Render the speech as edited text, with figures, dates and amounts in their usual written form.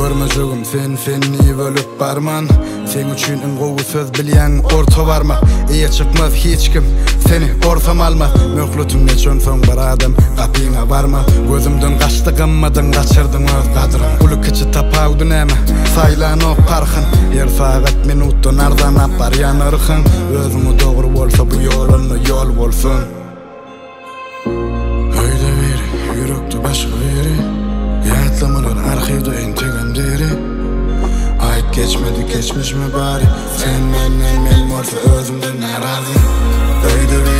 görmejegim fenni bölüp barman. Sen üçün gowy söz bilýän orta barma. Eýe çykmaz hiç kim seni ortam alma. Möhletim neçön soň bir adam gapyňa barma. Gözümden gaçdy gymmadan gaçyrdyň öz gadryň. Ulu kiçi tapawdy näme saýlan o parxyn. Her sagat minutdan ardan apar ýanyrxyn. Özüňe dogry bolsa bu ýoluny ýol bolsun. Öýle bir ýürekde başga biri ýatlamalar arhywda entegem deri. Ayt geçmedi geçmiş mi bari sen menden men bolsa özümden narazy. Öýle